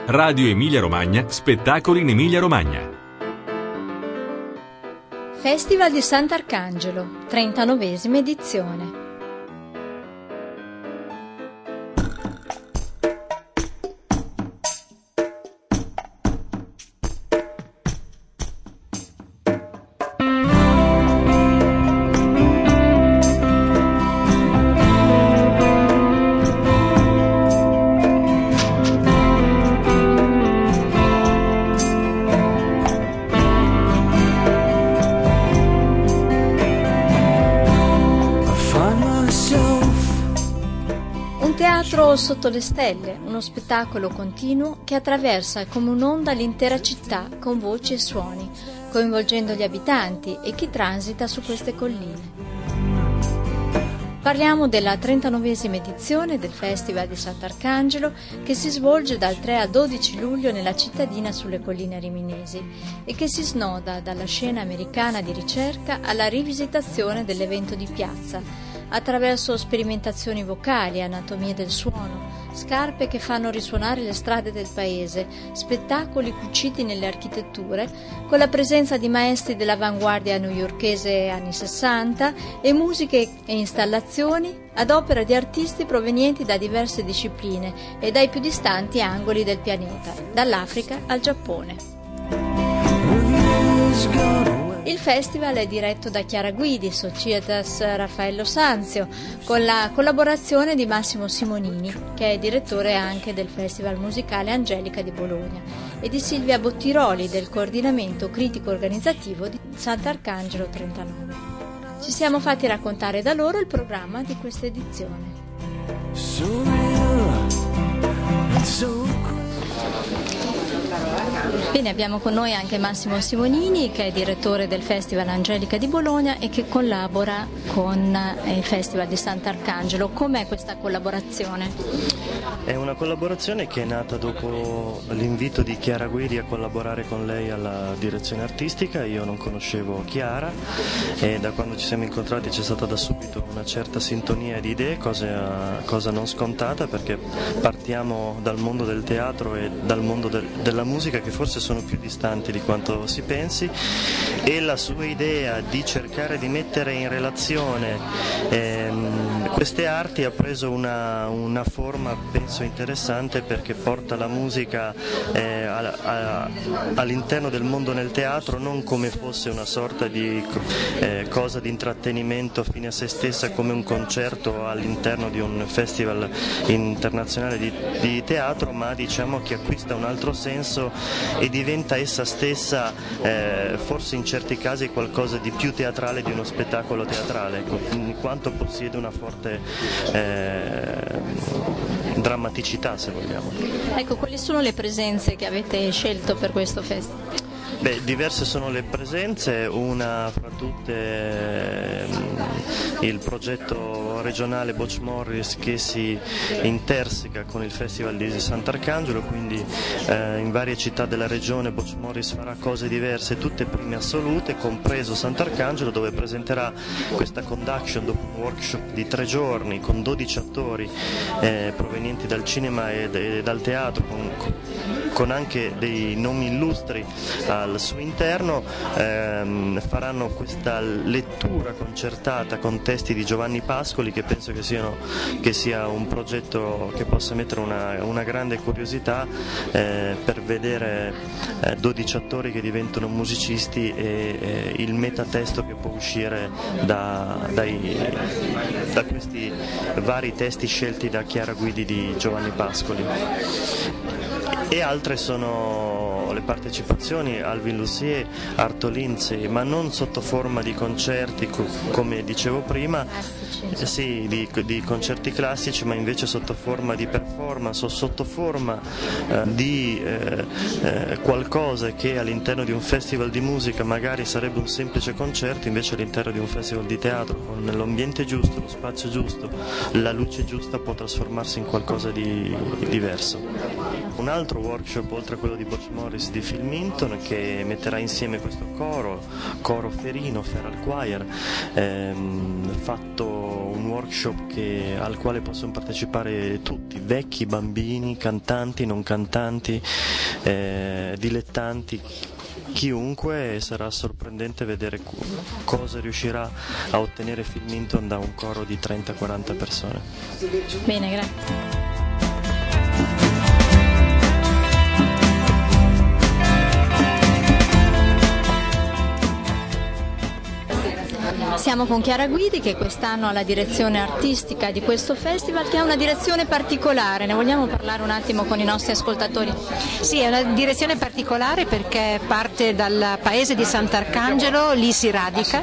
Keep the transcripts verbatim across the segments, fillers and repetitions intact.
Radio Emilia Romagna, spettacoli in Emilia Romagna. Festival di Sant'Arcangelo, trentanovesima edizione. Teatro sotto le stelle, uno spettacolo continuo che attraversa come un'onda l'intera città con voci e suoni, coinvolgendo gli abitanti e chi transita su queste colline. Parliamo della trentanovesima edizione del Festival di Sant'Arcangelo che si svolge dal tre al dodici luglio nella cittadina sulle colline riminesi e che si snoda dalla scena americana di ricerca alla rivisitazione dell'evento di piazza, attraverso sperimentazioni vocali, anatomie del suono, scarpe che fanno risuonare le strade del paese, spettacoli cuciti nelle architetture, con la presenza di maestri dell'avanguardia newyorkese anni sessanta e musiche e installazioni ad opera di artisti provenienti da diverse discipline e dai più distanti angoli del pianeta, dall'Africa al Giappone. Il festival è diretto da Chiara Guidi, Societas Raffaello Sanzio, con la collaborazione di Massimo Simonini, che è direttore anche del Festival Musicale Angelica di Bologna, e di Silvia Bottiroli, del coordinamento critico organizzativo di Sant'Arcangelo trentanove. Ci siamo fatti raccontare da loro il programma di questa edizione. Bene, abbiamo con noi anche Massimo Simonini, che è direttore del Festival Angelica di Bologna e che collabora con il Festival di Sant'Arcangelo. Com'è questa collaborazione? È una collaborazione che è nata dopo l'invito di Chiara Guidi a collaborare con lei alla direzione artistica. Io non conoscevo Chiara e da quando ci siamo incontrati c'è stata da subito una certa sintonia di idee, cosa, cosa non scontata, perché partiamo dal mondo del teatro e dal mondo del, della musica, che forse sono più distanti di quanto si pensi, e la sua idea di cercare di mettere in relazione ehm, queste arti ha preso una, una forma, penso, interessante, perché porta la musica eh, a, a, all'interno del mondo nel teatro non come fosse una sorta di eh, cosa di intrattenimento fine a se stessa, come un concerto all'interno di un festival internazionale di, di teatro, ma diciamo che acquista un altro senso e diventa essa stessa eh, forse in certi casi qualcosa di più teatrale di uno spettacolo teatrale, in quanto possiede una forte eh, drammaticità, se vogliamo. Ecco, quali sono le presenze che avete scelto per questo festival? Beh, diverse sono le presenze, una fra tutte eh, il progetto regionale Butch Morris, che si interseca con il Festival di Sant'Arcangelo, quindi eh, in varie città della regione Butch Morris farà cose diverse, tutte prime assolute, compreso Sant'Arcangelo, dove presenterà questa conduction dopo un workshop di tre giorni con dodici attori eh, provenienti dal cinema e, e dal teatro, con, con anche dei nomi illustri al suo interno. Ehm, faranno questa lettura concertata con testi di Giovanni Pascoli, che penso che, siano, che sia un progetto che possa mettere una, una grande curiosità eh, per vedere eh, dodici attori che diventano musicisti e eh, il metatesto che può uscire da, dai, da questi vari testi scelti da Chiara Guidi di Giovanni Pascoli. E altre sono le partecipazioni Alvin Lussier, Arto Lindsay, ma non sotto forma di concerti come dicevo prima, eh, sì, di, di concerti classici, ma invece sotto forma di performance o sotto forma eh, di eh, eh, qualcosa che all'interno di un festival di musica magari sarebbe un semplice concerto, invece all'interno di un festival di teatro, con l'ambiente giusto, lo spazio giusto, la luce giusta, può trasformarsi in qualcosa di diverso. Un altro workshop, oltre a quello di Butch Morris, di Phil Minton, che metterà insieme questo coro, coro ferino, feral choir, ehm, fatto un workshop che, al quale possono partecipare tutti, vecchi, bambini, cantanti, non cantanti, eh, dilettanti, chiunque. Sarà sorprendente vedere cosa riuscirà a ottenere Phil Minton da un coro di trenta quaranta persone. Bene, grazie. Siamo con Chiara Guidi, che quest'anno ha la direzione artistica di questo festival, che ha una direzione particolare. Ne vogliamo parlare un attimo con i nostri ascoltatori? Sì, è una direzione particolare perché parte dal paese di Sant'Arcangelo, lì si radica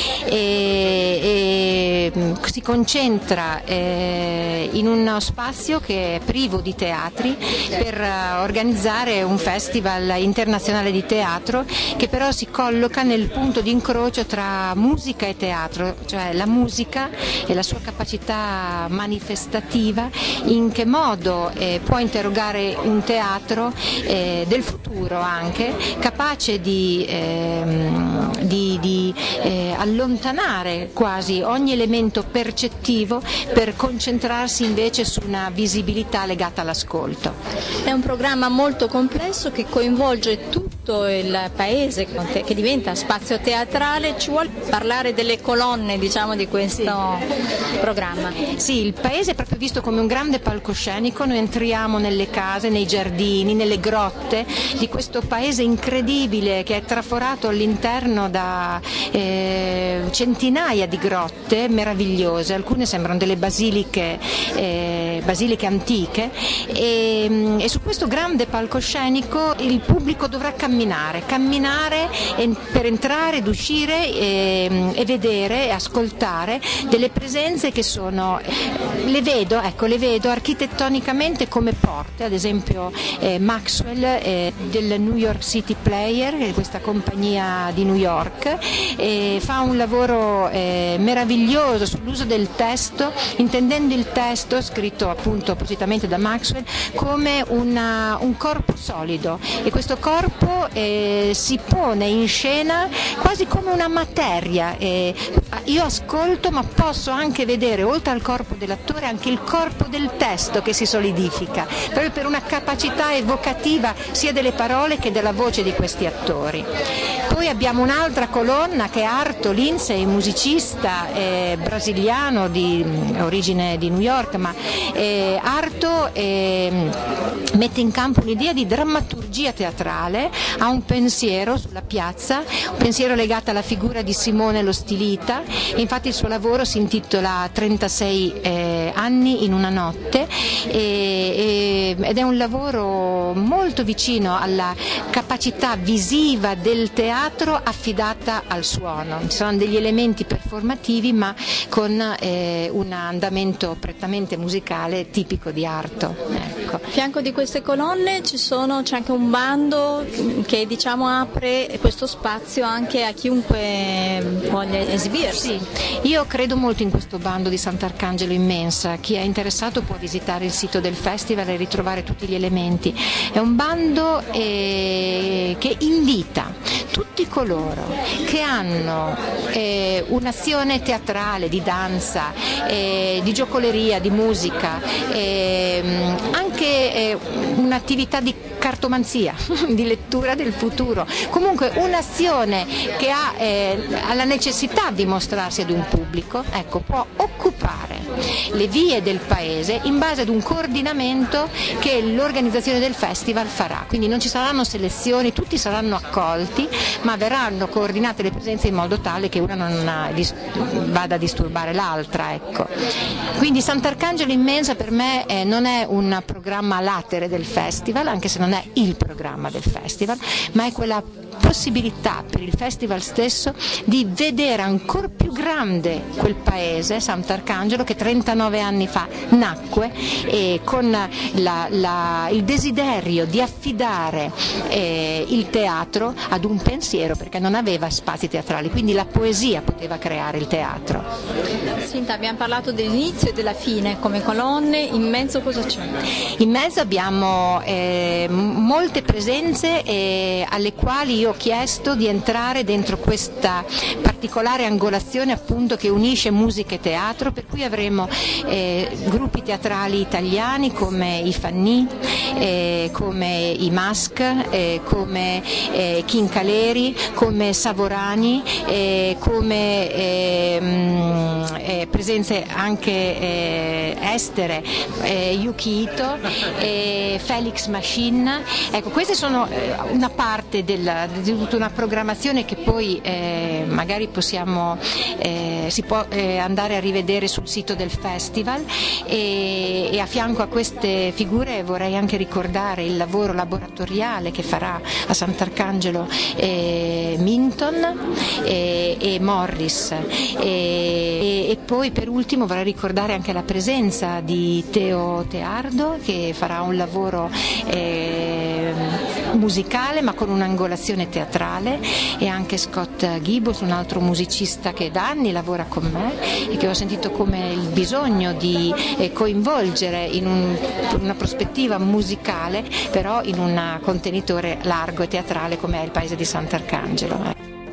e, e si concentra eh, in uno spazio che è privo di teatri per organizzare un festival internazionale di teatro, che però si colloca nel punto di incrocio tra musica e teatro, cioè la musica e la sua capacità manifestativa, in che modo eh, può interrogare un teatro eh, del futuro anche, capace di, ehm, di, di eh, allontanare quasi ogni elemento percettivo per concentrarsi invece su una visibilità legata all'ascolto. È un programma molto complesso che coinvolge tutto il paese, che diventa spazio teatrale. Ci vuole parlare delle colonne, diciamo, di questo sì. programma? Sì, il paese è proprio visto come un grande palcoscenico. Noi entriamo nelle case, nei giardini, nelle grotte di questo paese incredibile che è traforato all'interno da eh, centinaia di grotte meravigliose. Alcune sembrano delle basiliche, eh, basiliche antiche e, e su questo grande palcoscenico il pubblico dovrà camminare, camminare per entrare ed uscire e, e vedere e ascoltare delle presenze che sono, le vedo, ecco, le vedo architettonicamente come porte, ad esempio eh, Maxwell eh, del New York City Player, questa compagnia di New York, eh, fa un lavoro eh, meraviglioso sull'uso del testo, intendendo il testo, scritto appunto appositamente da Maxwell, come una, un corpo solido, e questo corpo eh, si pone in scena quasi come una materia. Eh, io ascolto, ma posso anche vedere, oltre al corpo dell'attore, anche il corpo del testo che si solidifica, proprio per una capacità evocativa sia delle parole che della voce di questi attori. Poi abbiamo un'altra colonna che è Arto Lindsay, musicista eh, brasiliano di origine di New York, ma eh, Arto eh, mette in campo un'idea di drammaturgia teatrale, ha un pensiero sulla piazza, un pensiero legato alla figura di Simone lo Stilita, e infatti il suo lavoro si intitola trentasei eh, anni in una notte e, e, ed è un lavoro molto vicino alla capacità visiva del teatro affidata al suono. Ci sono degli elementi performativi ma con eh, un andamento prettamente musicale tipico di Arto. Ecco. A fianco di queste colonne ci sono, c'è anche un bando che, diciamo, apre questo spazio anche a chiunque voglia esibirsi. Sì, io credo molto in questo bando di Sant'Arcangelo Immensa. Chi è interessato può visitare il sito del festival e ritrovare tutti gli elementi. È un bando eh, che invita tutti coloro che hanno eh, un'azione teatrale, di danza, eh, di giocoleria, di musica, eh, anche eh, un'attività di cartomanzia, di lettura del futuro, comunque un'azione che ha eh, la necessità di mostrarsi ad un pubblico, ecco, può occupare le vie del paese in base ad un coordinamento che l'organizzazione del festival farà. Quindi non ci saranno selezioni, tutti saranno accolti, ma verranno coordinate le presenze in modo tale che una non vada a disturbare l'altra. Ecco. Quindi Sant'Arcangelo Immensa per me eh, non è un programma latere del festival, anche se non è il programma del festival, ma è quella possibilità per il festival stesso di vedere ancora più grande quel paese, Sant'Arcangelo, che trentanove anni fa nacque e con la, la, il desiderio di affidare eh, il teatro ad un pensiero, perché non aveva spazi teatrali, quindi la poesia poteva creare il teatro. Sinta, abbiamo parlato dell'inizio e della fine come colonne, in mezzo cosa c'è? In mezzo abbiamo eh, molte presenze eh, alle quali io ho chiesto di entrare dentro questa particolare particolare angolazione appunto che unisce musica e teatro, per cui avremo eh, gruppi teatrali italiani come i Fanny, eh, come i Mask, eh, come eh, Kincaleri, come Savorani, eh, come eh, mh, eh, presenze anche eh, estere, eh, Yuki Ito, eh, Felix Machine. Ecco, queste sono eh, una parte della, di tutta una programmazione che poi eh, magari possiamo eh, si può eh, andare a rivedere sul sito del festival, e, e a fianco a queste figure vorrei anche ricordare il lavoro laboratoriale che farà a Sant'Arcangelo eh, Minton e, e Morris, e, e poi per ultimo vorrei ricordare anche la presenza di Teo Teardo, che farà un lavoro eh, musicale ma con un'angolazione teatrale, e anche Scott Gibbons, un altro musicista che da anni lavora con me e che ho sentito come il bisogno di eh, coinvolgere in un, una prospettiva musicale, però in un contenitore largo e teatrale come è il paese di Sant'Arcangelo.